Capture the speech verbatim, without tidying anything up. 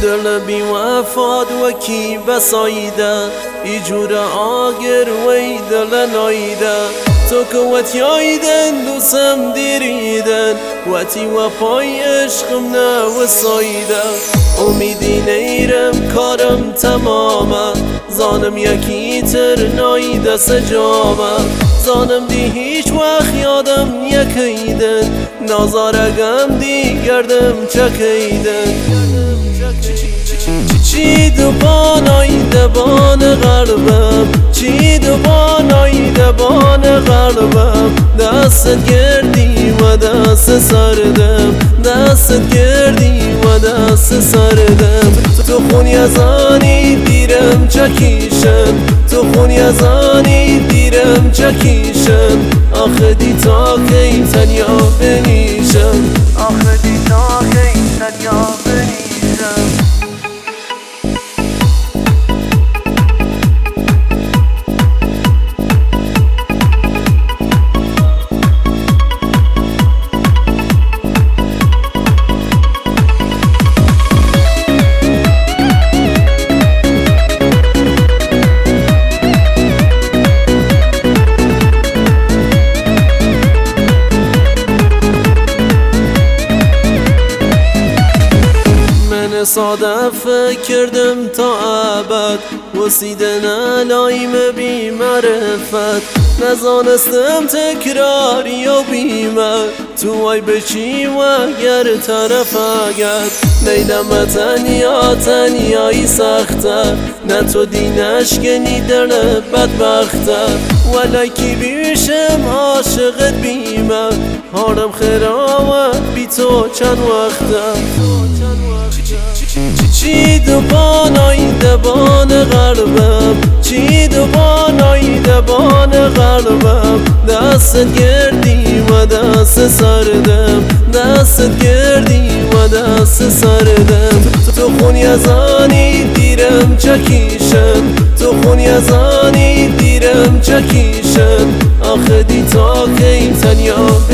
دل بی وفاد وکی بسایده ای جور آگر وی دل نایده تو که وطی آیدن دوستم دیریدن وطی و پای عشقم نوسایده امیدی نیرم کارم تمامه زانم یکی تر نایده سجامه زانم دی هیچ وقت یادم یکیدن نازارگم دی گردم چکیدن چی دو بانایده بان غربم چی دو بانایده بان غربم دست گردی و دست سردم دست گردی و دست سردم تو خونی از آنی دیرم چکیشن تو خونی از آنی دیرم چکیشن آخه دی تا که تنیا بمیشم آخه دی تا که تنیا بمیشم صادف کردم تا ابد وسیدن علائم بی معرفت نزانستم تکراری و بیمت تو وای بچی و گر طرف اگر نیدم تنیا تنیایی سخته نه تو دینش گنی در بدبخته ولکی بیشم عاشقت بیمت هارم خیراوت بی تو چند وقته چی دو بانایده بان غربم چی دو بانایده بان غربم دست گردی و دست سردم دست گردی و دست سردم تو خونی از آنی دیرم چکیشن تو خونی از آنی دیرم چکیشن آخه دی تا که تنیا